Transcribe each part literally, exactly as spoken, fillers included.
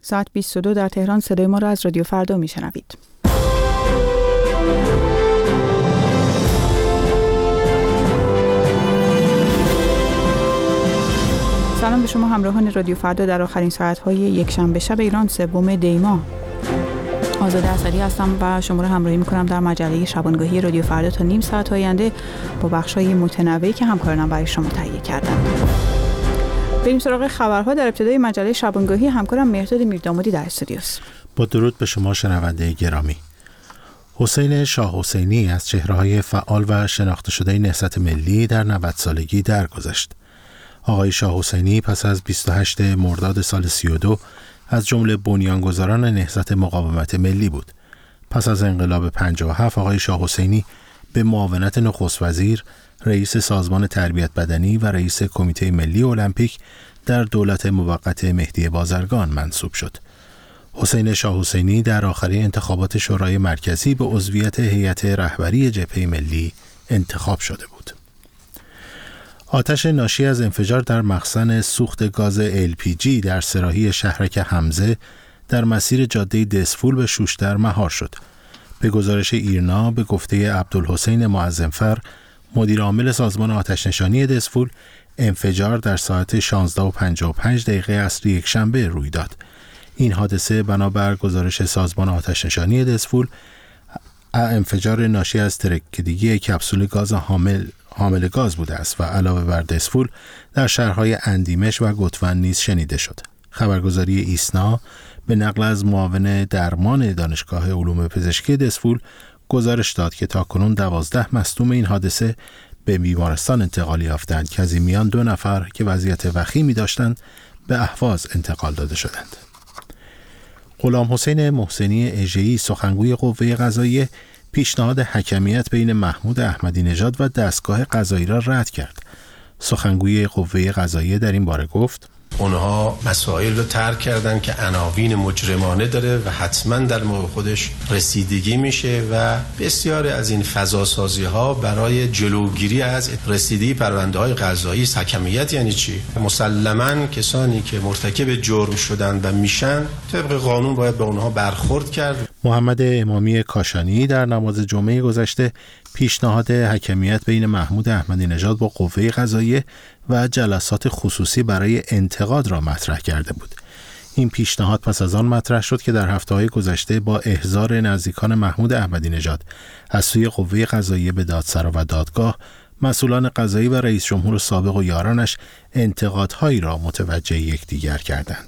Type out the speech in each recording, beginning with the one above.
ساعت بیست و دو در تهران صدای ما را از رادیو فردا میشنوید. سلام به شما همراهان رادیو فردا در آخرین ساعت‌های یک شنبه شب ایران سوم دی ماه. آزاده اصلی هستم و شما را همراهی می‌کنم در مجله شبانگاهی رادیو فردا تا نیم ساعت آینده با بخش‌های متنوعی که همکارانم برای شما تهیه کردند. بریم سراغ خبرها. در ابتدای مجله شبانگاهی همکارم مهرداد میردامادی در استودیوست. با درود به شما شنونده گرامی. حسین شاه حسینی از چهره‌های فعال و شناخته شده نهضت ملی در نود سالگی درگذشت. آقای شاه حسینی پس از بیست و هشتم مرداد سال سی و دو از جمله بنیانگذاران نهضت مقاومت ملی بود. پس از انقلاب پنجاه و هفت آقای شاه حسینی به معاونت نخست وزیر، رئیس سازمان تربیت بدنی و رئیس کمیته ملی المپیک در دولت موقت مهدی بازرگان منصوب شد. حسین شاه حسینی در آخرین انتخابات شورای مرکزی به عضویت هیئت رهبری جبهه ملی انتخاب شده بود. آتش ناشی از انفجار در مخزن سوخت گاز ال پی جی در سراحی شهرک حمزه در مسیر جاده دسفول به شوشتر مهار شد. به گزارش ایرنا به گفته عبدالحسین معظم‌فر، مدیر عامل سازمان آتش‌نشانی دسفول، انفجار در ساعت شانزده و پنجاه و پنج دقیقه عصر یکشنبه روی داد. این حادثه بنابر گزارش سازمان آتش‌نشانی دسفول انفجار ناشی از ترکیدگی کپسول گاز حامل حامل گاز بوده است و علاوه بر دسفول در شهرهای اندیمش و گتون نیز شنیده شد. خبرگزاری ایسنا به نقل از معاون درمان دانشگاه علوم پزشکی دسفول گزارش داد که تاکنون دوازده مصدوم این حادثه به بیمارستان انتقال یافتند که از این میان دو نفر که وضعیت وخیمی داشتند به اهواز انتقال داده شدند. غلام حسین محسنی اژه‌ای سخنگوی قوه قضاییه پیشنهاد حکمیت بین محمود احمدی نژاد و دستگاه قضایی را رد کرد. سخنگوی قوه قضاییه در این باره گفت: اونها مسائل رو طرح کردن که عناوین مجرمانه داره و حتما در موقع خودش رسیدگی میشه و بسیاری از این فضاسازی ها برای جلوگیری از رسیدگی پرونده های قضایی. حکمیت یعنی چی؟ مسلماً کسانی که مرتکب جرم شدن و میشن طبق قانون باید به اونها برخورد کرد. محمد امامی کاشانی در نماز جمعه گذشته پیشنهاد حکمیت بین محمود احمدی نژاد با قوه قضاییه و جلسات خصوصی برای انتقاد را مطرح کرده بود. این پیشنهاد پس از آن مطرح شد که در هفته‌های گذشته با احضار نزدیکان محمود احمدی نژاد از سوی قوه قضاییه به دادسرا و دادگاه، مسئولان قضایی و رئیس جمهور سابق و یارانش انتقادهایی را متوجه یکدیگر کردند.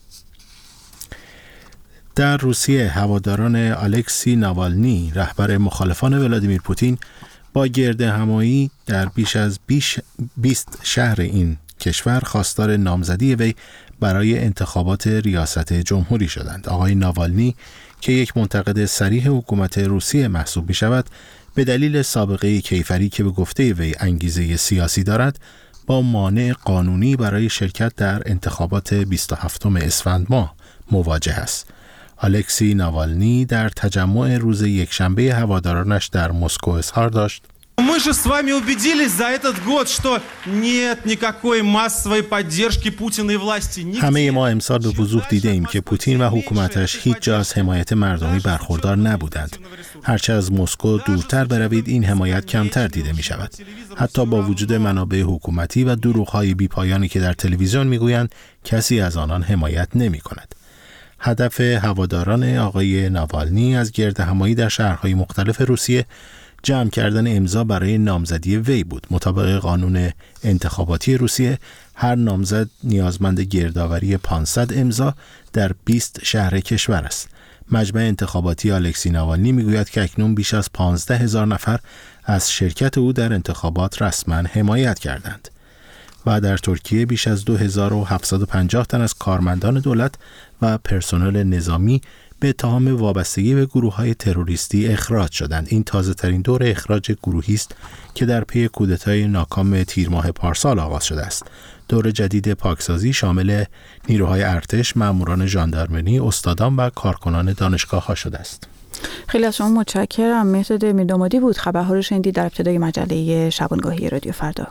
در روسیه هواداران الکسی ناوالنی رهبر مخالفان ولادیمیر پوتین با گردهمایی در بیش از بیست شهر این کشور خواستار نامزدی وی برای انتخابات ریاست جمهوری شدند. آقای ناوالنی که یک منتقد صریح حکومت روسیه محسوب می شود، به دلیل سابقه کیفری که به گفته وی انگیزه سیاسی دارد، با مانع قانونی برای شرکت در انتخابات بیست و هفتم اسفند ماه مواجه است. الکسی ناوالنی در تجمع روز یکشنبه هوادارانش در مسکو اظهار داشت: Мы же с вами убедились за этот год, что нет никакой массовой поддержки Путина и власти. همه ما امسال به وضوح دیده ایم که پوتین و حکومتش هیچ جا از حمایت مردمی برخوردار نبودند. هرچه از مسکو دورتر بروید این حمایت کمتر دیده می شود. حتی با وجود منابع حکومتی و دروغ‌های بی‌پایانی که در تلویزیون می‌گویند، کسی از آنان حمایت نمی‌کند. هدف هواداران آقای ناوالنی از گردهمایی در شهرهای مختلف روسیه جمع کردن امضا برای نامزدی وی بود. مطابق قانون انتخاباتی روسیه هر نامزد نیازمند گردآوری پانصد امضا در بیست شهر کشور است. مجمع انتخاباتی الکسی ناوالنی میگوید که اکنون بیش از پانزده هزار نفر از شرکت او در انتخابات رسما حمایت کردند. و در ترکیه بیش از دو هزار و هفتصد و پنجاه تن از کارمندان دولت و پرسنل نظامی به اتهام وابستگی به گروه‌های تروریستی اخراج شدند. این تازه‌ترین دور اخراج گروهی است که در پی کودتای ناکام تیر ماه پارسال آغاز شده است. دور جدید پاکسازی شامل نیروهای ارتش، ماموران ژاندارمری، استادان و کارکنان دانشگاه‌ها شده است. خیلی از شما متشکرم. مهرداد میردامادی بود. خبرها رو شنیدید در ابتدای مجله شبانگاهی رادیو فردا.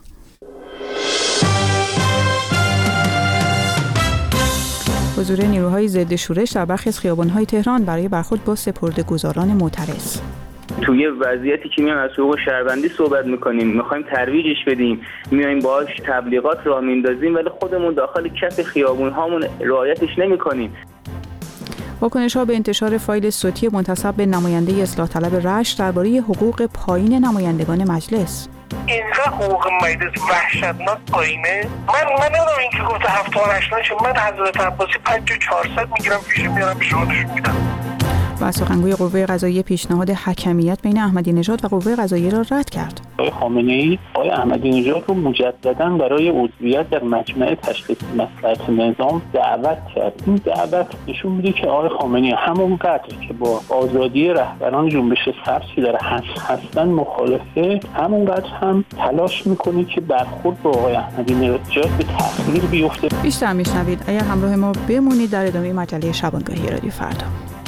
حضور نیروهای ضد شورش در برخی از خیابان‌های تهران برای برخورد با سپرده‌گذاران معترض. توی وضعیتی که میایم از حقوق شهروندی صحبت میکنیم، میخوایم ترویجش بدیم، میایم باهاش تبلیغات راه میندازیم، ولی خودمون داخل کف خیابون هامون رعایتش نمیکنیم. واکنش‌ها به انتشار فایل صوتی منتسب به نماینده اصلاح طلب رشت درباره حقوق پایین نمایندگان مجلس. اینقدر حقوق مجلس وحشتناک پایینه. من من نمیدونم این که گفته هفت و هشت نشه، من حضرت عباسی پنج و چهارصد میگیرم پیش میارم پیش خودشون میدم. و سخنگوی قوه قضاییه پیشنهاد حکمیت بین احمدی نژاد و قوه قضاییه را رد کرد. آقای خامنه‌ای آقای احمدی نژاد رو مجددا برای عضویت در مجمع تشخیص مصلحت نظام دعوت کرد. این دعوت نشون میده که آقای خامنه‌ای همونقدر که با آزادی رهبران جنبش سبز که در هست هستن مخالفه، همونقدر هم تلاش میکنه که برخورد با آقای احمدی نژاد به تأخیر بیفته. بیشتر میشنوید اگر همراه ما بمونید در ادامه مجله شبانگاهی رادیو فردا.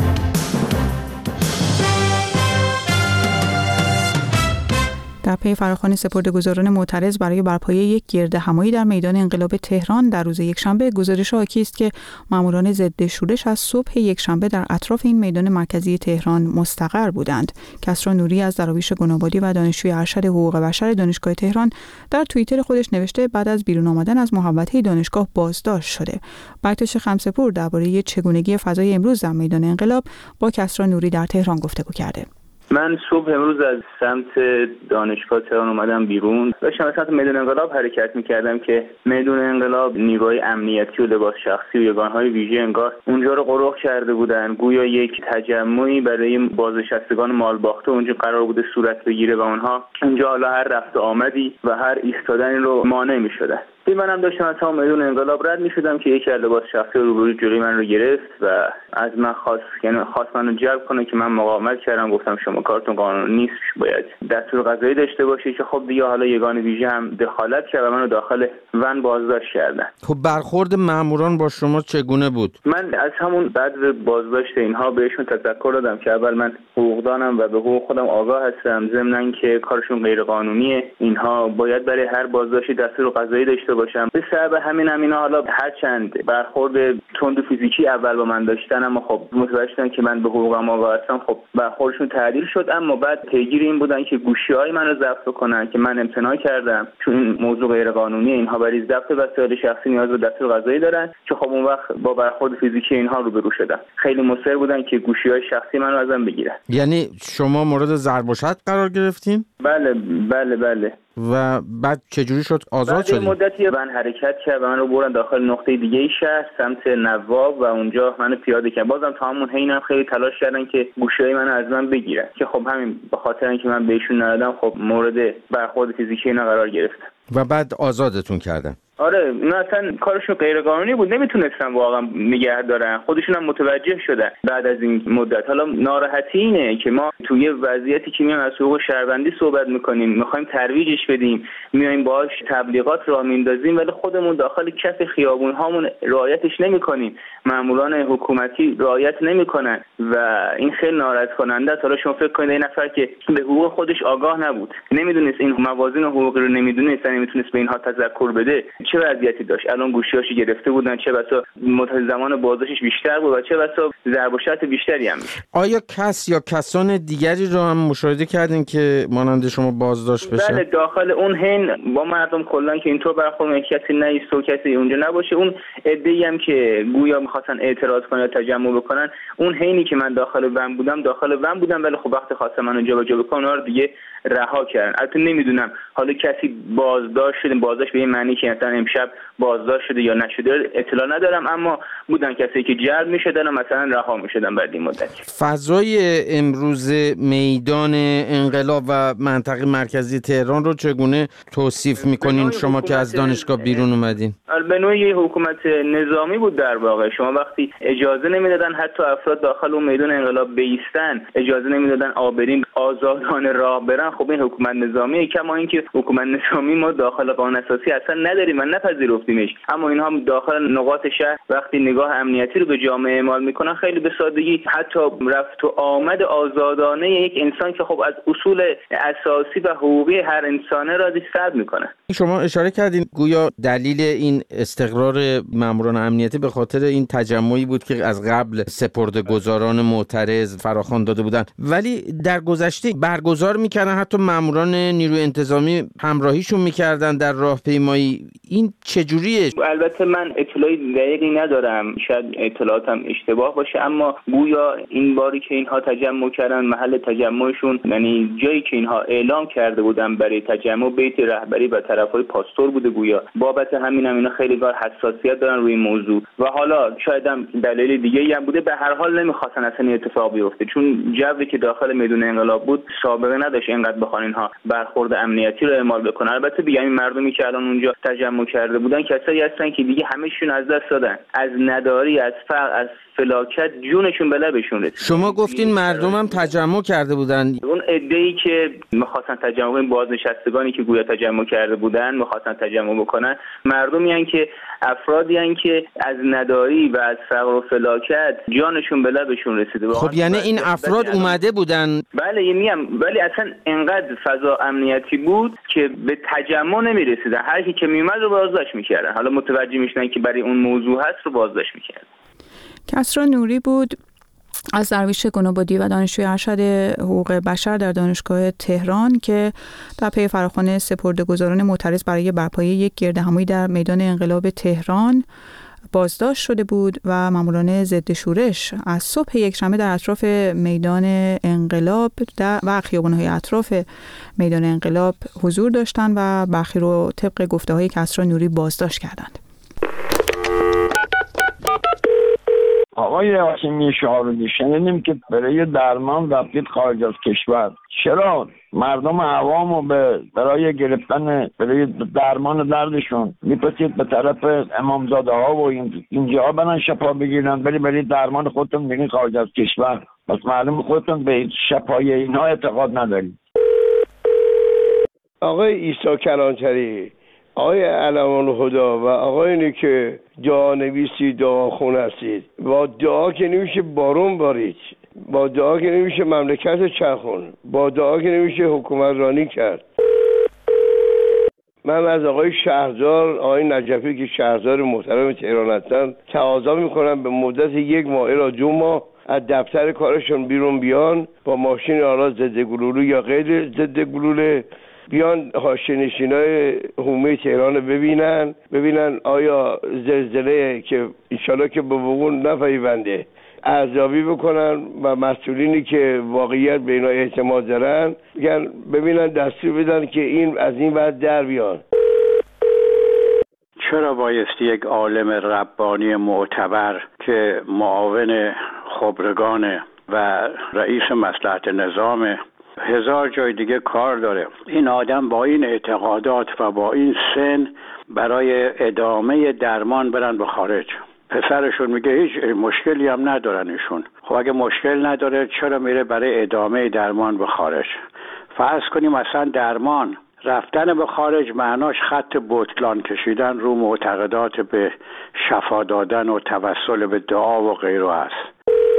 در پی فراخوان سپرده‌گذاران معترض برای برپایی یک گردهمایی در میدان انقلاب تهران در روز یکشنبه، گزارش حاکی است که ماموران ضد شورش از صبح یکشنبه در اطراف این میدان مرکزی تهران مستقر بودند. کسری نوری از دراویش گنابادی و دانشجوی ارشد حقوق بشر دانشگاه تهران در توییتر خودش نوشته بعد از بیرون آمدن از محوطه دانشگاه بازداشت شده. بکتاش خمسه‌پور درباره چگونگی فضای امروز در میدان انقلاب با کسری نوری در تهران گفتگو کرده. من صبح امروز از سمت دانشگاه تهران اومدم بیرون، داشتم از سمت میدان انقلاب حرکت میکردم که میدان انقلاب نیروهای امنیتی و لباس شخصی و یگانهای ویژه انگار اونجا رو قرق کرده بودن، گویا یک تجمعی برای بازنشستگان مالباخته اونجا قرار بوده صورت بگیره و اونها اونجا حالا هر رفت آمدی و هر ایستادنی رو مانع میشدن. منم داشتم از تمام میدون انقلاب رد میشدم که یکی از لباس شخصی روبروی جلوی من رو گرفت و از من خواست یعنی خواست منو جلب کنه که من مقاومت کردم. گفتم شما کارتون قانونی نیست، باید دستور قضایی داشته باشی، که خب دیگه حالا یگان ویژه هم دخالت کرد و منو داخل ون بازداشت کردن. خب برخورد ماموران با شما چگونه بود؟ من از همون بعد بازداشت اینها بهشون تذکر دادم که اول من حقوقدانم و به حقوق خودم آگاه هستم، ضمن که کارشون غیر قانونیه، اینها باید برای هر بازداشتی دستور قضایی داشته باشم. به سبب همین همینا حالا هر چند برخورد تند و فیزیکی اول با من داشتن، اما خب متوجه شدن که من به حقوقم آگاه هستم، خب برخوردشون تعدیل شد. اما بعد پیگیر این بودن که گوشی‌های منو ضبط کنن که من امتناع کردم چون این موضوع غیر قانونیه. اینها برای ضبط وسایل شخصی نیاز به دستور قضایی دارن که خب اون وقت با برخورد فیزیکی اینها روبرو شدن. خیلی مصر بودن که گوشی‌های شخصی منو ازم بگیرن. یعنی شما مورد ضرب و شتم قرار گرفتین؟ بله بله بله. و بعد چجوری شد آزاد شدید؟ بعد مدتی من حرکت کرد و من رو بردن داخل نقطه دیگه شهر سمت نواب و اونجا منو پیاده کردن. بازم تا همون حینم خیلی تلاش کردن که گوشی‌های منو از من بگیرن که خب همین به خاطر اینکه من بهشون ندادم خب مورد برخورد فیزیکی اینا قرار گرفتن و بعد آزادتون کردن. آره نه اصلا کارشون غیر قانونی بود، نمیتونستن واقعا نگه دارن، خودشون هم متوجه شدن بعد از این مدت. حالا ناراحتی اینه که ما توی وضعیتی که میایم از حقوق شهروندی صحبت میکنیم، میخوایم ترویجش بدیم، میایم باهاش تبلیغات راه میندازیم، ولی خودمون داخل کف خیابون هامون رعایتش نمیکنیم، ماموران حکومتی رعایت نمیکنن و این خیلی ناراحت کننده است. حالا شما فکر کنید این نفر که به حقوق خودش آگاه نبود، نمیدونست این موازین حقوقی رو، نمیدونست نمیتونست به اینها تذکر بده، چه وضعیتی داشت. الان گوشی‌هاشو گرفته بودن، چه بسا مدت زمان بازداشتش بیشتر بود و چه بسا ضرب و شتم بیشتری هم میشه. آیا کس یا کسان دیگری رو هم مشاهده کردین که مانند شما بازداشت بشن؟ بله داخل اون حین با مردم کلا که اینطور برخورد کسی نیست و کسی اونجا نباشه، اون عده‌ای هم که گویا می‌خواستن اعتراض کنن یا تجمع بکنن، اون حینی که من داخل ون بودم داخل ون بودم، ولی خب وقتی خواستم منو جابجا بکنن اونها رو دیگه رها کردن. البته نمیدونم حالا کسی بازداشت شده، بازداشت به این معنی که مثلا امشب بازداشت شده یا نشده اطلاع ندارم، اما بودن کسی که جلب میشدن و مثلا رها میشدن بعد این مدت. فضای امروز میدان انقلاب و منطقه مرکزی تهران رو چگونه توصیف میکنین شما که از دانشگاه بیرون اومدین؟ به نوعی حکومت نظامی بود در واقع. شما وقتی اجازه نمیدادن حتی افراد داخل اون میدان انقلاب بیستن، اجازه نمیدادن آبرین آزادانه راه برن، خب این حکومت نظامیه، کما اینکه حکومت نظامی ما داخل قانون اساسی اصلا نداریم و نپذیرفتیمش، اما اینها هم داخل نقاط شهر وقتی نگاه امنیتی رو به جامعه اعمال میکنن خیلی به سادگی حتی رفت و آمد آزادانه یک انسان که خب از اصول اساسی و حقوقی هر انسانه را سلب میکنه. شما اشاره کردین گویا دلیل این استقرار ماموران امنیتی به خاطر این تجمعی بود که از قبل سپرده‌گذاران معترض فراخوان داده بودند، ولی در گذشته برگزار میکردن، حتی ماموران نیروی انتظامی همراهیشون میکردن در راهپیمایی. این چجوریه؟ البته من اطلاعی دقیقی ندارم، شاید اطلاعاتم اشتباه باشه، اما گویا این باری که اینها تجمع کردن محل تجمعشون، یعنی جایی که اینها اعلام کرده بودن برای تجمع، بیت رهبری و طرفای پاستور بوده گویا. بابت همین هم اینا خیلی بار حساسیت دارن روی موضوع و حالا شاید هم دلیل دیگه‌ای هم بوده. به هر حال نمیخواستن اصلا این اتفاق بیفته، چون جوی که داخل میدون انقلاب بود سابقه نداشت اینقدر بخوان اینها برخورد امنیتی رو اعمال بکنن. البته دیگه این مردمی که الان اونجا تجمع کرده بودن کسایی هستن که دیگه همه‌شون از دست دادن، از نداری، از فقر، از فلاکت جونشون به لبشون رسید. شما گفتین مردم هم تجمع کرده بودن. اون عده‌ای که می‌خواستن تجمع کنن، بازنشستگانی که گویا تجمع کرده بودن می‌خواستن تجمع بکنن، مردمی هستن که افرادی هستن که از نداری و از فقر و فلاکت جانشون به لبشون رسیده. خب یعنی این افراد اومده بودن؟ بله میگم، ولی اصلا انقدر فضا امنیتی بود که به تجمع نمی‌رسیدن. هر کی که میومد رو بازداشت می‌کردن. حالا متوجه میشدن که برای اون موضوع هست رو بازداشت می‌کردن. کسری نوری بود از درویش گنابادی و دانشجوی ارشد حقوق بشر در دانشگاه تهران که در پی فراخوان سپرده‌گذاران معترض برای برپایی یک گردهمایی در میدان انقلاب تهران بازداشت شده بود و ماموران ضد شورش از صبح یکشنبه در اطراف میدان انقلاب و خیابان‌های اطراف میدان انقلاب حضور داشتند و برخی رو طبق گفته‌های کسری نوری بازداشت کردند. آقای هاشمی شاهرودی، شنیدیم که برای درمان رفتید خارج از کشور. چرا مردم عوامو به برای گرفتن برای درمان دردشون میپسید به طرف امامزاده ها و اینجا برن شفا بگیرن، ولی برای درمان خودتون میرین خارج از کشور؟ پس معلوم خودتون به شفای اینها اعتقاد ندارید. آقای عیسی کلانتری، آقای علمان الهدا و آقایونی که دعا نویسی دعا خون هستید، با دعا که نمیشه بارون بارید، با دعا که نمیشه مملکت چرخون، با دعا که نمیشه حکومت رانی کرد. من از آقای شهردار، آقای نجفی که شهردار محترم تهران هستن تقاضا میکنم به مدت یک ماه الی دو ماه از دفتر کارشون بیرون بیان، با ماشین آلا ضد گلوله یا غیر ضد گلوله بیان حاشیه‌نشینای حومه تهران ببینن ببینن آیا زلزله که انشالله که به وقوع نپیونده ارزیابی بکنن و مسئولینی که واقعیت به اینا اعتماد دارن بگن ببینن دستور بدن که این از این بعد در بیان. چرا بایستی یک عالم ربانی معتبر که معاون خبرگان و رئیس مصلحت نظام هزار جای دیگه کار داره، این آدم با این اعتقادات و با این سن برای ادامه درمان برن به خارج؟ پسرشون میگه هیچ مشکلی هم ندارن ایشون. خب اگه مشکل نداره چرا میره برای ادامه درمان به خارج؟ فرض کنیم اصلا درمان رفتن به خارج معناش خط بوتلان کشیدن رو معتقدات به شفا دادن و توسل به دعا و غیره است.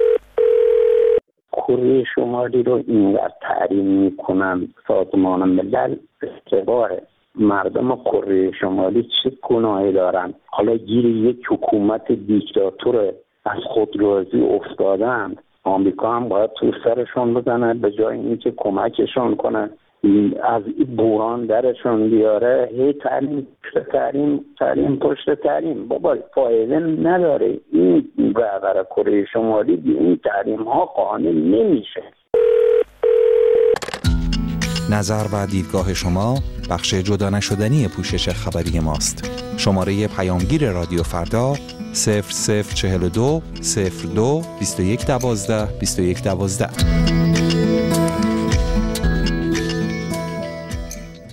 کره شمالی رو اینقدر تحریم میکنن سازمان ملل، اشتباهه. مردم کره شمالی چه گناهی دارن؟ حالا گیر یک حکومت دیکتاتور از خودرازی افتادن. آمریکا هم باید تو سرشون بزنه به جای اینکه کمکشون کنه از این بحران درشون بیاره. هی تعلیم پشت تعلیم تعلیم پشت تعلیم بابا فایده نداره. این رهبر کره شمالی بی این تعلیم ها قانع نمیشه. نظر و دیدگاه شما بخش جدا نشدنی پوشش خبری ماست. شماره پیامگیر رادیو فردا صفر صفر چهل و دو صفر دو بیست و یک دوازده بیست و یک دوازده.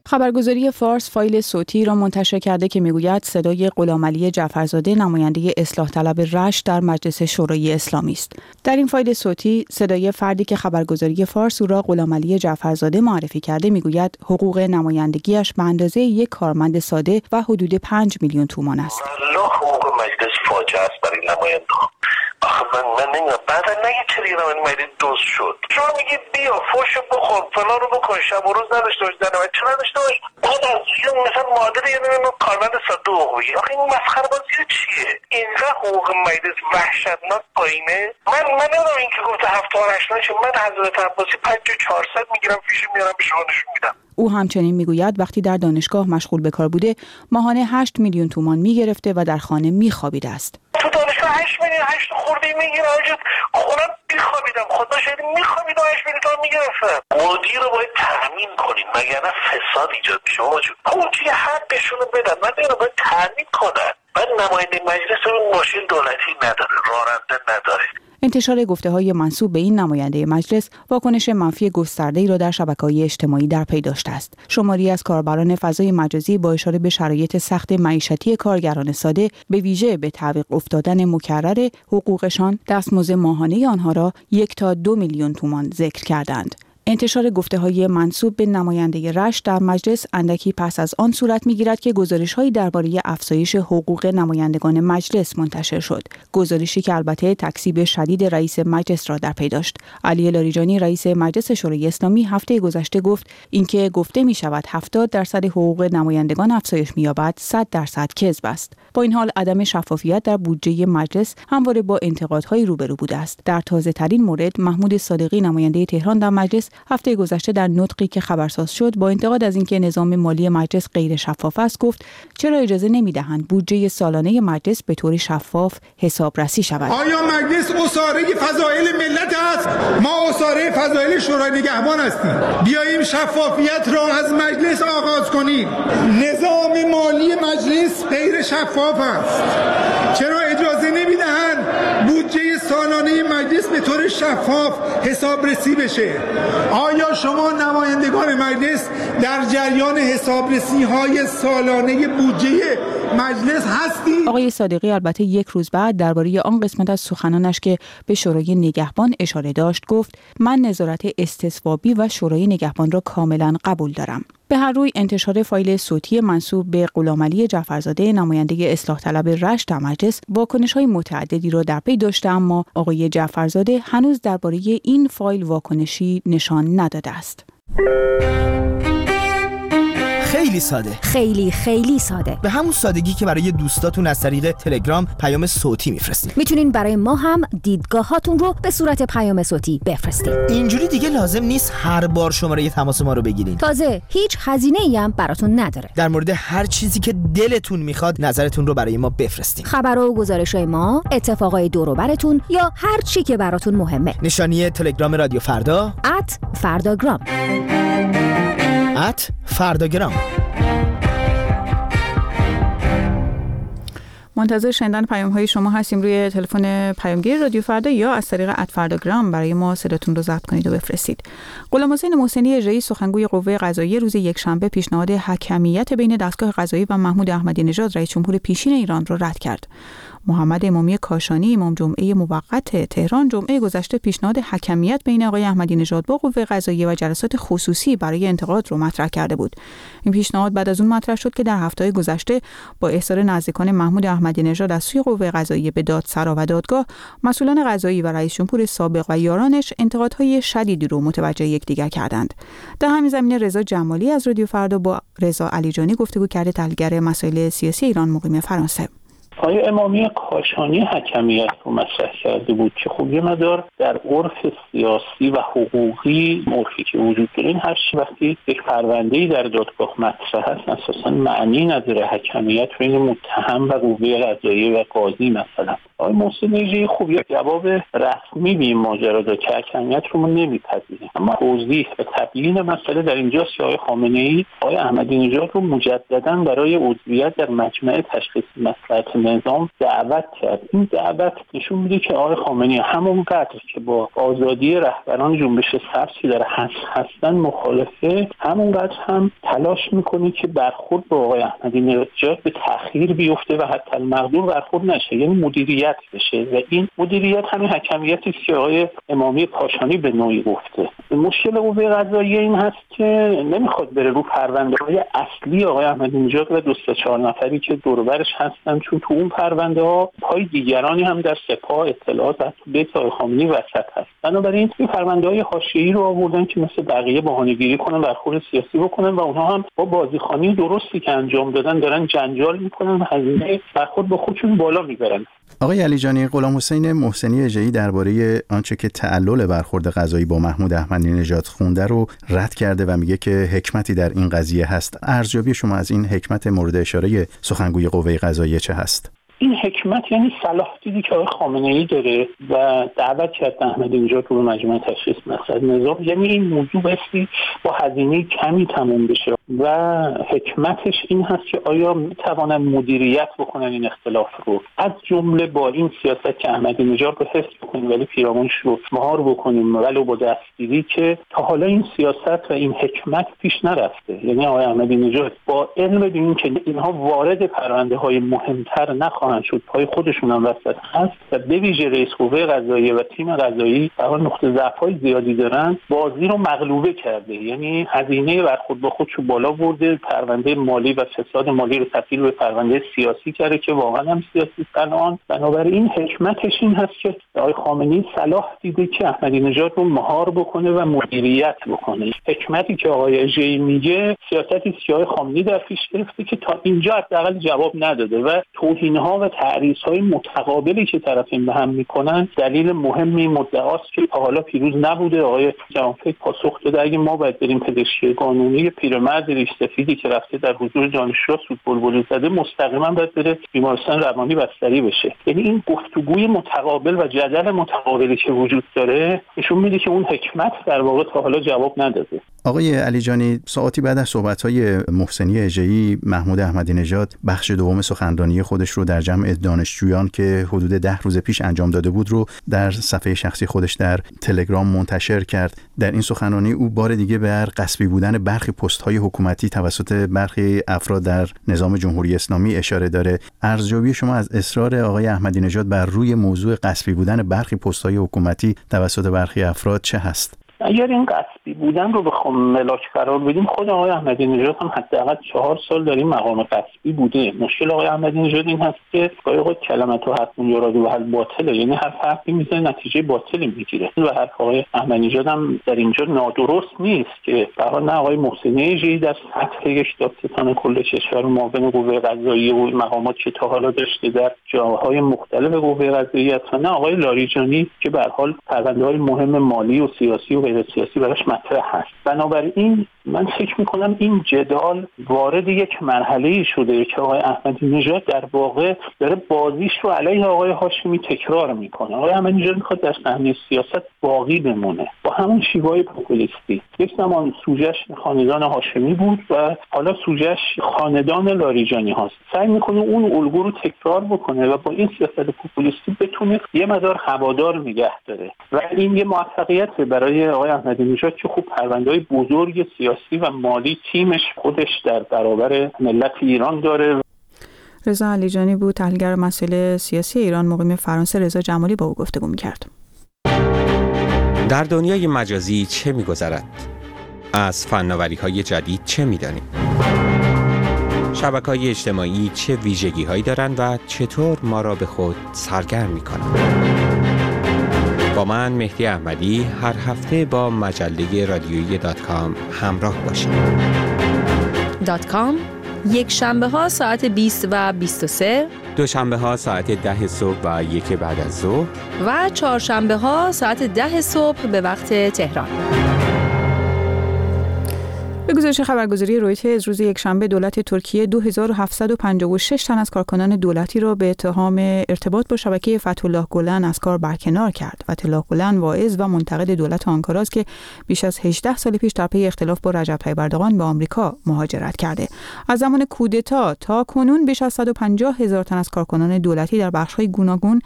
خبرگزاری فارس فایل صوتی را منتشر کرده که میگوید صدای غلامعلی جعفرزاده نماینده اصلاح طلب رشت در مجلس شورای اسلامی است. در این فایل صوتی صدای فردی که خبرگزاری فارس او را غلامعلی جعفرزاده معرفی کرده میگوید حقوق نمایندگیش به اندازه یک کارمند ساده و حدود پنج میلیون تومان است. الله حقوق مجلس فاجعه است برای نمایندگان. آخه من من نمیدونم بعدا نگه چرا این نماینده مجلس دوست شد. شما میگید بیا فوش بخور فلان رو بکن شب و روز نداشته باش در نماینده چرا نداشته باش بعد از یه مثلا مادر یه نمیدونم کارمند ساده حقوقی. آخه این مسخره بازی چیه؟ اینقدر حقوق مجلس وحشتناک پایینه. من من نمیدونم این که گفته هفت و هشت نشه من حضرت عباسی پنج و چهارصد میگیرم فیش میارم به شما نشون میدم. او همچنین میگوید وقتی در دانشگاه مشغول به کار بوده ماهانه هشت میلیون تومان میگرفته و در خانه میخوابیده است. تو دانشگاه هشت میلیون هشت خورده میگیره آجت خونم بیخوابیدم خدا شاید میخوابیدم هشت میلیون تومان میگرفتم. مدیر رو باید تأمین کنین مگر نه فساد ایجاد میشه. آجت کوچی حقشونو بدن من دیگه باید تأمین کنن. بعد نماینده مجلس رو ماشین دولتی نداره راننده نداره. انتشار گفته‌های منسوب به این نماینده مجلس واکنش منفی گسترده‌ای را در شبکه‌های اجتماعی در پی داشته است. شماری از کاربران فضای مجازی با اشاره به شرایط سخت معیشتی کارگران ساده به ویژه به تعویق افتادن مکرر حقوقشان دستمزد ماهانه آنها را یک تا دو میلیون تومان ذکر کردند. انتشار گفته‌های منسوب به نماینده رشت در مجلس اندکی پس از آن صورت می‌گیرد که گزارش‌هایی درباره افزایش حقوق نمایندگان مجلس منتشر شد. گزارشی که البته تکذیب شدید رئیس مجلس را در پی داشت. علی لاریجانی رئیس مجلس شورای اسلامی هفته گذشته گفت اینکه گفته می‌شود هفتاد درصد حقوق نمایندگان افزایش می‌یابد صد درصد کذب است. با این حال عدم شفافیت در بودجه مجلس همواره با انتقادهای روبرو بوده است. در تازه‌ترین مورد محمود صادقی نماینده تهران در مجلس هفته گذشته در نطقی که خبرساز شد با انتقاد از اینکه نظام مالی مجلس غیر شفاف است گفت چرا اجازه نمی‌دهند بودجه سالانه مجلس به طور شفاف حسابرسی شود. آیا مجلس اساره فضائل ملت است؟ ما اساره فضائل شورای نگهبان هستیم. بیاییم شفافیت را از مجلس آغاز کنیم. نظام مالی مجلس غیر شفاف است. چرا اجازه نمی‌دهند بودجه سالانه مجلس به طور شفاف حسابرسی بشه؟ آیا شما نمایندگان مجلس در جریان حسابرسی‌های سالانه بودجه مجلس هستید؟ آقای صادقی البته یک روز بعد درباره آن قسمت از سخنانش که به شورای نگهبان اشاره داشت گفت من نظارت استصوابی و شورای نگهبان را کاملا قبول دارم. به هر روی انتشار فایل صوتی منسوب به غلامعلی جعفرزاده نماینده اصلاح طلب رشت در مجلس واکنش‌های متعددی را در پی داشته اما آقای جعفرزاده هنوز درباره این فایل واکنشی نشان نداده است. خیلی ساده خیلی خیلی ساده به همون سادگی که برای دوستاتون از طریق تلگرام پیام صوتی میفرستید میتونین برای ما هم دیدگاهاتون رو به صورت پیام صوتی بفرستید. اینجوری دیگه لازم نیست هر بار شماره تماس ما رو بگیرین. تازه هیچ هزینه‌ای هم براتون نداره. در مورد هر چیزی که دلتون میخواد نظرتون رو برای ما بفرستین. خبر و گزارش‌های ما، اتفاقای دور و براتون یا هر چی که براتون مهمه. نشانی تلگرام رادیو فردا ات فرداگرام ات فرداگرام. منتظر شنیدن پیام‌های شما هستیم روی تلفن پیامگیر رادیو فردا یا از طریق ات فرداگرام برای ما صداتون رو ضبط کنید و بفرستید. غلام حسین محسنی رئیس سخنگوی قوه قضاییه روز یکشنبه پیشنهاد حکمیت بین دستگاه قضایی و محمود احمدی نژاد رئیس جمهور پیشین ایران را رد کرد. محمد امامی کاشانی امام جمعه موقت تهران جمعه گذشته پیشنهاد حکمیت بین آقای احمدی نژاد با قوه قضاییه و جلسات خصوصی برای انتقاد رو مطرح کرده بود. این پیشنهاد بعد از اون مطرح شد که در هفته‌های گذشته با احضار نزدیکان محمود احمدی نژاد از سوی قوه قضاییه به دادسرا و دادگاه، مسئولان قضایی و رئیس جمهور سابق و یارانش انتقادهای شدیدی رو متوجه یکدیگر کردند. در همین زمینه رضا جمالی از رادیو فردا با رضا علیجانی گفتگو کرده، تحلیلگر مسائل سیاسی ایران مقیم فرانسه. آقای امامی کاشانی حکمیت رو مطرح کرده بود که خب یه مدار در عرف سیاسی و حقوقی عرفی که وجود داره، این هر چی وقتی یک پرونده‌ای در دادگاه مطرح هست اساساً معنی نداره حکمیت بین متهم و قوه قضاییه و قاضی. مثلا آقای محسن نژادی خوب یک جواب رسمی به این ماجرا داد که حکمیت رو ما نمی‌پذیریم، اما توضیح و تبیین مسئله در اینجاست که آقای خامنه‌ای آقای احمدی نژاد رو مجدداً برای عضویت در مجمع تشخیص مصلحت نظام دعوت کرد. این دعوت نشون میده که آقای خامنه‌ای همونقدر که با آزادی رهبران جنبش سبز که در هست هستن مخالفه، همونقدر هم تلاش میکنه که برخورد با آقای احمدی نژاد به تأخیر بیفته و حتی المقدور برخورد نشه، یعنی مدیریت بشه. و این مدیریت همین حکمیتی که آقای امامی کاشانی به نوعی گفته. مشکل قوه قضاییه این هست که نمیخواد بره رو پرونده‌های اصلی آقای احمدی نژاد و دو سه چهار نفری که دور و برش هستن، چون تو اون پرونده ها پای دیگرانی هم در سپاه اطلاعات از بیت آقای خامنه‌ای وسط هست. بنابراین این پرونده‌های حاشیه‌ای رو آوردن که مثل بقیه بهانه‌گیری کنن، برخورد سیاسی بکنن و اونها هم با بازیخوانی درستی که انجام دادن دارن جنجال میکنن و هزینه برخورد با خودشون بالا میبرن. آقای علیجانی، غلام حسین محسنی اژه‌ای درباره آنچه که تعلل برخورد قضایی با محمود احمدی نژاد خونده رو رد کرده و میگه که حکمتی در این قضیه هست. ارزیابی شما از این حکمت مورد اشاره سخنگوی قوه قضاییه چه هست؟ این حکمت یعنی صلاح دیدی که آقای خامنه‌ای داره و دعوت کرد احمدی نژاد رو به مجمع تشخیص مسائل نظام، یعنی این موضوع بسی با هزینه کمی تموم بشه و حکمتش این هست که آیا میتوانن مدیریت بکنن این اختلاف رو، از جمله با این سیاست که احمدی نژاد رو حفظ بکنیم ولی پیرامونش رو مهار بکنیم ولو با دستگیری که تا حالا این سیاست و این حکمت پیش نرفته. یعنی آقای احمدی نژاد با علم به این که اینها وارد پرونده‌های مهمتر نخواهند شد، پای خودشون هم وسط هست و به ویژه رئیس قوه قضاییه و تیم قضایی در حال نقطه ضعف‌های زیادی دارن، بازی رو مغلوبه کرده. یعنی هزینه برخورد با خودشو بالا برده، پرونده مالی و فساد مالی رو تبدیل به پرونده سیاسی کرده که واقعا هم سیاسی الان. بنابراین حکمتش این هست که آقای خامنه‌ای صلاح دیده که احمدی نژاد رو مهار بکنه و مدیریت بکنه. حکمتی که آقای اژه‌ای میگه سیاستی که آقای خامنه‌ای در پیش گرفته که تا اینجا حداقل جواب نداده و توهین‌ها و تعریض‌های متقابلی که طرفین به هم میکنن دلیل مهمی مدعاست که تا حالا پیروز نبوده. آقای جوانفکر پاسخ داده اگه ما باید بریم پزشکی قانونی، پیرمرد ریش سفیدی که رفته در حضور دانشجو سود بلبلی زده مستقیما باید بره بیمارستان روانی بستری بشه. یعنی این گفتگوی متقابل و جدل متقابلی که وجود داره نشون میده که اون حکمت در واقع تا حالا جواب نداده. آقای علیجانی، ساعتی بعد از صحبت‌های محسنی اژه‌ای، محمود احمدی نژاد بخش دوم سخنرانی خودش رو در جمع دانشجویان که حدود ده روز پیش انجام داده بود رو در صفحه شخصی خودش در تلگرام منتشر کرد. در این سخنرانی او بار دیگه بر غصبی بودن برخی پست‌های حکومتی توسط برخی افراد در نظام جمهوری اسلامی اشاره داره. ارزیابی شما از اصرار آقای احمدی نژاد بر روی موضوع غصبی بودن برخی پست‌های حکومتی توسط برخی افراد چه هست؟ اگر این غصبی بودن رو بخوام ملاک قرار بدیم، خود آقای احمدی نژاد هم حداقل چهار سال در این مقام غصبی بوده. مشکل آقای احمدی نژاد این هست که گاهی اوقات کلمات و حرف یاراد و حل باطله، یعنی هر حرفی میزنه نتیجه باطلی میگیره و حرف آقای احمدی نژاد هم در اینجا نادرست نیست که به هر حال نه آقای محسنی اژه‌ای در سطح یک دادستان کل کشور معاون قوه قضاییه و مقامات که تا حالا داشته در جاهای مختلف قوه قضاییه، نه آقای لاریجانی که به هر حال پرونده‌های مهم مالی و سیاسی و غیر سیاسی براش مطرح هست. بنابراین من فکر میکنم این جدال وارد یک مرحله‌ای شده که آقای احمدی نژاد در واقع داره بازیش رو علیه آقای هاشمی تکرار میکنه. آقای احمدی نژاد میخواد در صحنه سیاست باقی بمونه با همون شیوای پوپولیستی. یک زمان سوژه‌اش خاندان هاشمی بود و حالا سوژه‌اش خاندان لاریجانی هاست. سعی میکنه اون الگو رو تکرار بکنه و با این سیاست پوپولیستی بتونه یه مقدار هوادار نگه داره و این یه موفقیت برای آقای احمدی نژاد که خوب پرونده‌های بزرگ سیاسی و مالی تیمش خودش در برابر ملت ایران داره. رضا علیجانی بود، تحلیلگر مسائل سیاسی ایران، مقیم فرانسه. رضا جمالی با او گفتگو می‌کرد. در دنیای مجازی چه می‌گذرد؟ از فناوری‌های جدید چه می‌دانیم؟ شبکه‌های اجتماعی چه ویژگی‌هایی دارند و چطور ما را به خود سرگرم می‌کنند؟ با من مهدی احمدی هر هفته با مجله رادیویی دات کام همراه باشید. دات کام یک شنبه ها ساعت بیست و بیست و سه، دوشنبه ها ساعت ده صبح و یک بعد از ظهر و چهارشنبه ها ساعت ده صبح به وقت تهران. به گزارش خبرگزاری رویترز روز یکشنبه دولت ترکیه دو هزار و هفتصد و پنجاه و شش تن از کارکنان دولتی را به اتهام ارتباط با شبکه فتح‌الله گلن از کار برکنار کرد. فتح‌الله گلن واعظ و منتقد دولت آنکارا است که بیش از هجده سال پیش در پی اختلاف با رجب طیب اردوغان به آمریکا مهاجرت کرده. از زمان کودتا تا کنون بیش از صد و پنجاه هزار تن از کارکنان دولتی در بخش‌های گوناگون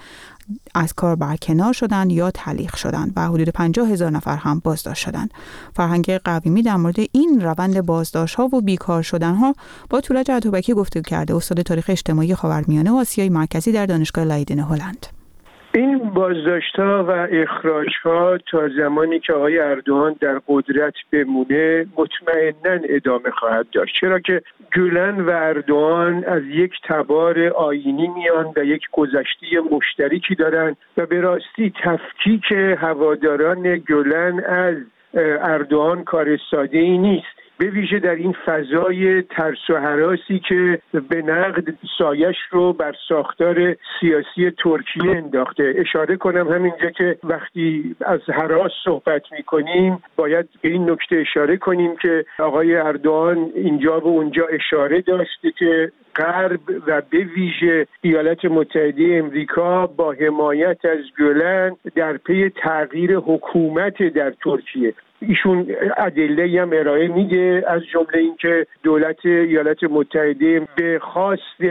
از کار برکنار شدند یا تعلیق شدند و حدود پنجاه هزار نفر هم بازداشت شدند. فرهنگ قویمی در مورد این روند بازداشت‌ها و بیکار شدن‌ها با تورج اتابکی گفتگو کرده. استاد تاریخ اجتماعی خاورمیانه و آسیای مرکزی در دانشگاه لایدن هلند. این بازداشت‌ها و اخراج‌ها تا زمانی که آقای اردوغان در قدرت بمونه مطمئناً ادامه خواهد داشت، چرا که گولن و اردوغان از یک تبار آیینی میان و یک گذشته مشترکی دارن و به راستی تفکیک هواداران گولن از اردوغان کار ساده‌ای نیست، به ویژه در این فضای ترس و هراسی که به نقد سایش رو بر ساختار سیاسی ترکیه انداخته. اشاره کنم همینجا که وقتی از هراس صحبت میکنیم باید به این نکته اشاره کنیم که آقای اردوغان اینجا و اونجا اشاره داشته که غرب و به ویژه ایالات متحده امریکا با حمایت از گولن در پی تغییر حکومت در ترکیه. ایشون ادله هم ارائه میده، از جمله اینکه دولت ایالات متحده به خواست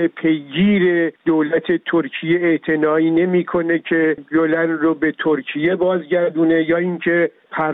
پیگیر دولت ترکیه اعتنایی نمیکنه که گولن رو به ترکیه بازگردونه، یا اینکه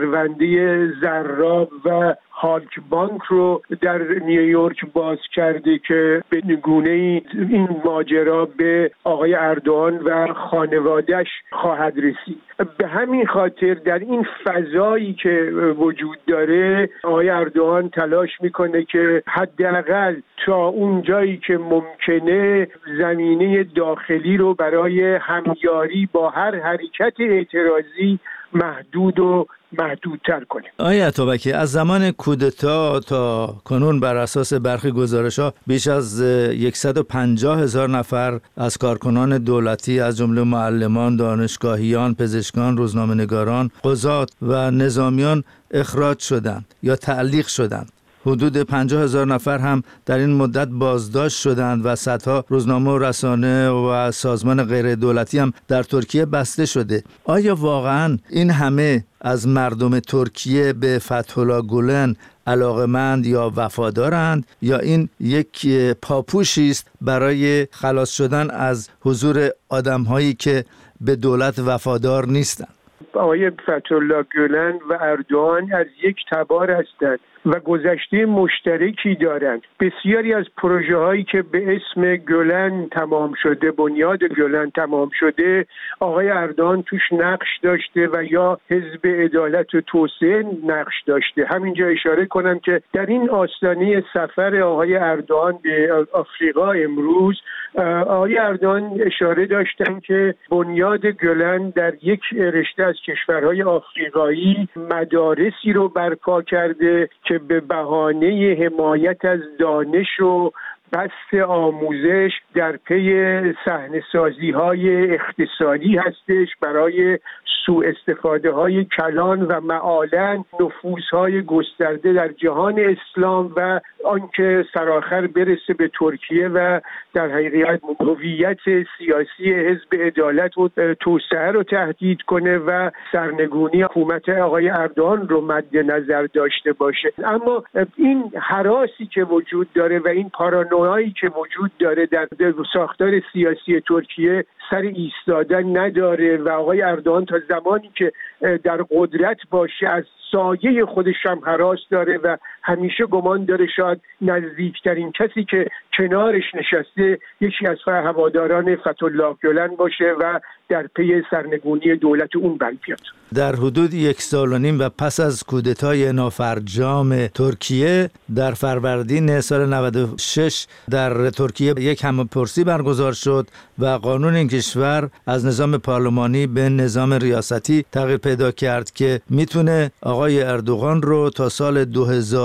پرونده زراب و هالک بانک رو در نیویورک باز کرده که به گونه این ماجرا به آقای اردوغان و خانواده‌اش خواهد رسید. به همین خاطر در این فضایی که وجود داره آقای اردوغان تلاش میکنه که حداقل تا اون جایی که ممکنه زمینه داخلی رو برای همیاری با هر حرکت اعتراضی محدود و محدودتر کنیم. آقای اتابکی، از زمان کودتا تا کنون بر اساس برخی گزارش‌ها بیش از صد و پنجاه هزار نفر از کارکنان دولتی از جمله معلمان، دانشگاهیان، پزشکان، روزنامه‌نگاران، قضات و نظامیان اخراج شدند یا تعلیق شدند. حدود پنجاه هزار نفر هم در این مدت بازداشت شدند و صدها روزنامه و رسانه و سازمان غیر دولتی هم در ترکیه بسته شده. آیا واقعا این همه از مردم ترکیه به فتح‌الله گولن علاقمند یا وفادارند، یا این یک پاپوشی است برای خلاص شدن از حضور آدم‌هایی که به دولت وفادار نیستند؟ آقای فتح‌الله گولن و اردوغان از یک تبار هستند و گذشته مشترکی دارند. بسیاری از پروژه هایی که به اسم گولن تمام شده، بنیاد گولن تمام شده، آقای اردوغان توش نقش داشته و یا حزب عدالت و توسعه نقش داشته. همینجا اشاره کنم که در این آستانه سفر آقای اردوغان به آفریقا امروز، آقای اردوغان اشاره داشتن که بنیاد گولن در یک رشته از کشورهای آفریقایی مدارسی رو برپا کرده که به بهانه حمایت از دانش و بسط آموزش در پی صحنه‌سازی های اقتصادی هستش برای سوء استفاده های کلان و معالن نفوذ های گسترده در جهان اسلام و آنکه سرآخر برسه به ترکیه و در حقیقت هویت سیاسی حزب عدالت و توسعه رو تهدید کنه و سرنگونی حکومت آقای اردوغان رو مد نظر داشته باشه. اما این هراسی که وجود داره و این پارانویایی که وجود داره در ساختار سیاسی ترکیه سر ایستادن نداره و آقای اردوغان تا زمانی که در قدرت باشه از سایه خودش هم هراس داره و همیشه گمان داره شاید نزدیکترین کسی که کنارش نشسته یکی از هواداران فتح‌الله گولن باشه و در پی سرنگونی دولت اون برپیاد. در حدود یک سال و نیم و پس از کودتای نافرجام ترکیه در فروردین سال نود و شش در ترکیه یک همه‌پرسی برگزار شد و قانون این کشور از نظام پارلمانی به نظام ریاستی تغییر پیدا کرد که میتونه آقای اردوغان رو تا سال دو هزار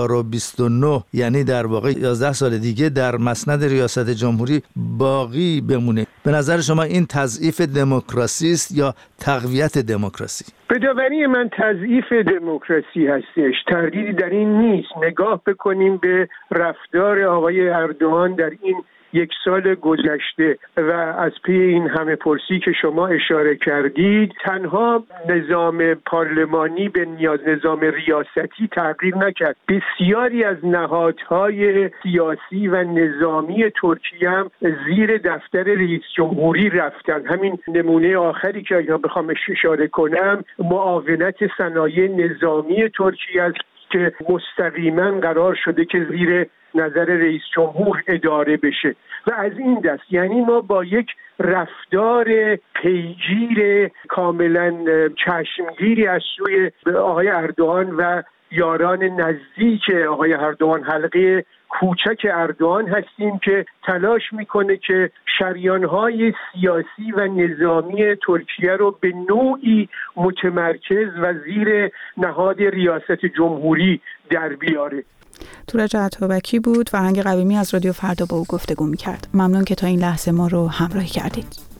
هزار و بیست و نه، یعنی در واقع یازده سال دیگه در مسند ریاست جمهوری باقی بمونه. به نظر شما این تضعیف دموکراسی است یا تقویت دموکراسی؟ به داوری من تضعیف دموکراسی هستش، تردیدی در این نیست. نگاه بکنیم به رفتار آقای اردوغان در این یک سال گذشته و از پی این همه پرسی که شما اشاره کردید، تنها نظام پارلمانی به نیاز نظام ریاستی تغییر نکرد، بسیاری از نهادهای سیاسی و نظامی ترکیه هم زیر دفتر رئیس جمهوری رفتن. همین نمونه آخری که اگه بخوام اشاره کنم، معاونت صنایع نظامی ترکیه است که مستقیما قرار شده که زیر نظر رئیس جمهور اداره بشه و از این دست. یعنی ما با یک رفتار پیگیر کاملا چشمگیری از سوی آقای اردوغان و یاران نزدیک آقای اردوغان، حلقه کوچک اردوغان هستیم که تلاش میکنه که شریانهای سیاسی و نظامی ترکیه رو به نوعی متمرکز و زیر نهاد ریاست جمهوری در بیاره. تورج عطابکی بود، فرهنگ قویمی از رادیو فردا با او گفتگو می‌کرد. ممنون که تا این لحظه ما رو همراهی کردید.